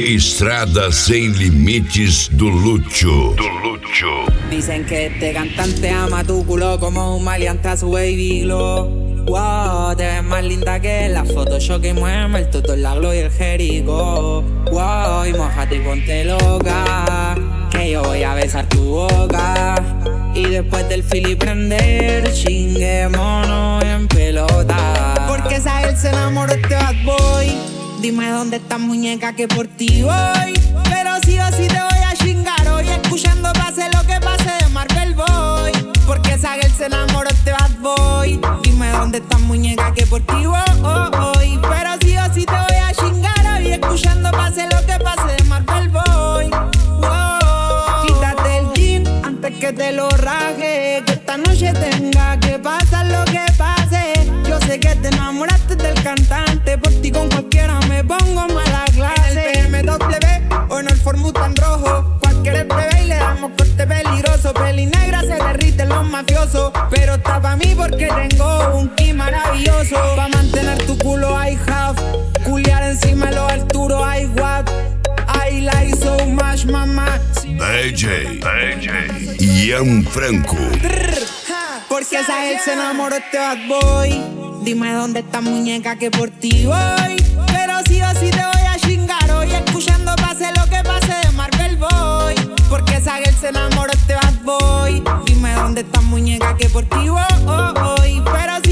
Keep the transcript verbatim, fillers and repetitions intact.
Estrada Sem Limites do Lucho. Do Lucho. Dicen que este cantante ama tu culo como un maleante a su baby glow. Wow, te ves más linda que la Photoshop que mueve el toto, la glow y el jerico. Wow, y mojate y ponte loca, que yo voy a besar tu boca. Y después del fili prender, chinguémonos en pelota. Porque esa él se enamoró de este bad boy. Dime dónde está muñeca que por ti voy. Pero sí o sí te voy a chingar hoy, escuchando pase lo que pase de Marvel Boy. Porque esa girl se enamoró de este bad boy. Dime dónde está muñeca que por ti voy. Pero sí o sí te voy a chingar hoy, escuchando pase lo que pase de Marvel Boy. Wow. Quítate el jean antes que te lo raje, que esta noche tenga que pasar lo que pase. Yo sé que te enamoraste del cantante, por ti con cualquiera me pongo mala clase. En el B M W o en el Ford Mustang rojo, cualquier bebé y le damos corte peligroso. Peli negra se derriten los mafiosos, pero está pa' mí porque tengo un ki maravilloso. Pa' mantener tu culo I have, culiar encima de los Arturo I what, I like so much mamá. D J, D J Ian Franco. Porque esa él se enamoró de este bad boy. Dime dónde está muñeca que por ti voy. Pero sí o sí te voy a chingar hoy, escuchando pase lo que pase de Marvel Boy. Porque esa girl se enamoró de este bad boy. Dime dónde está muñeca que por ti voy. Pero sí